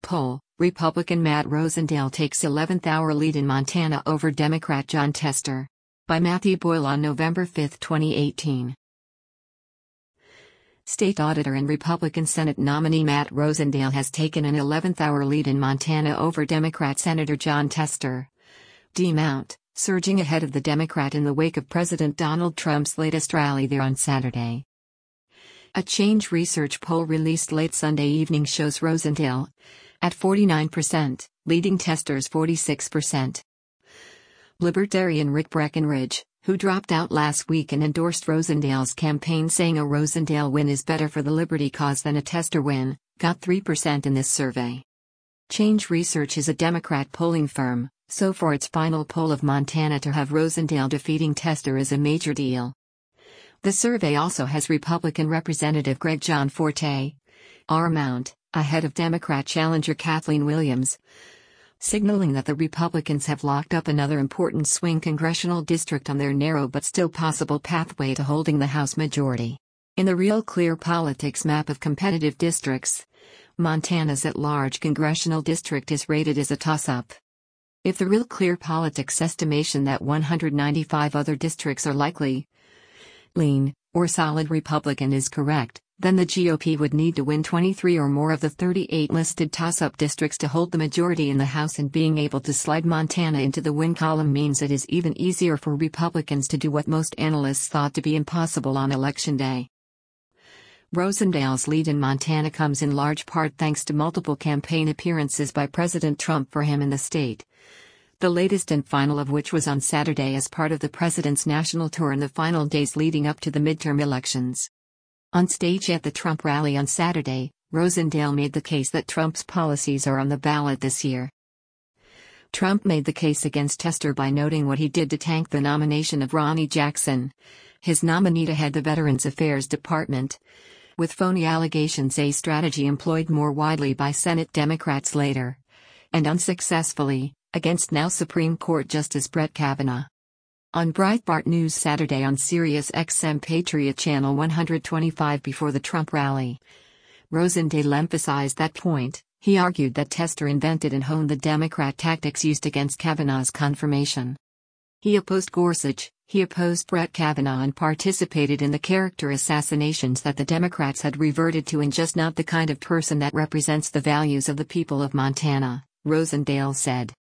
poll, Republican Matt Rosendale takes 11th-hour lead in Montana over Democrat Jon Tester. By Matthew Boyle on November 5, 2018. State Auditor and Republican Senate nominee Matt Rosendale has taken an 11th-hour lead in Montana over Democrat Senator Jon Tester. D-Mount, surging ahead of the Democrat in the wake of President Donald Trump's latest rally there on Saturday. A Change Research poll released late Sunday evening shows Rosendale at 49%, leading Tester's 46%. Libertarian Rick Breckenridge, who dropped out last week and endorsed Rosendale's campaign saying a Rosendale win is better for the Liberty cause than a Tester win, got 3% in this survey. Change Research is a Democrat polling firm, so for its final poll of Montana to have Rosendale defeating Tester is a major deal. The survey also has Republican Representative Greg Gianforte, R-Mount, ahead of Democrat challenger Kathleen Williams, signaling that the Republicans have locked up another important swing congressional district on their narrow but still possible pathway to holding the House majority. In the Real Clear Politics map of competitive districts, Montana's at-large congressional district is rated as a toss-up. If the Real Clear Politics estimation that 195 other districts are likely lean, or solid Republican is correct, then the GOP would need to win 23 or more of the 38 listed toss-up districts to hold the majority in the House, and being able to slide Montana into the win column means it is even easier for Republicans to do what most analysts thought to be impossible on Election Day. Rosendale's lead in Montana comes in large part thanks to multiple campaign appearances by President Trump for him in the state, the latest and final of which was on Saturday as part of the president's national tour in the final days leading up to the midterm elections. On stage at the Trump rally on Saturday, Rosendale made the case that Trump's policies are on the ballot this year. Trump made the case against Tester by noting what he did to tank the nomination of Ronny Jackson, his nominee to head the Veterans Affairs Department, with phony allegations, a strategy employed more widely by Senate Democrats later, and unsuccessfully, against now Supreme Court Justice Brett Kavanaugh. On Breitbart News Saturday on Sirius XM Patriot Channel 125 before the Trump rally, Rosendale emphasized that point. He argued that Tester invented and honed the Democrat tactics used against Kavanaugh's confirmation. He opposed Gorsuch, he opposed Brett Kavanaugh, and participated in the character assassinations that the Democrats had reverted to, and just not the kind of person that represents the values of the people of Montana, Rosendale said.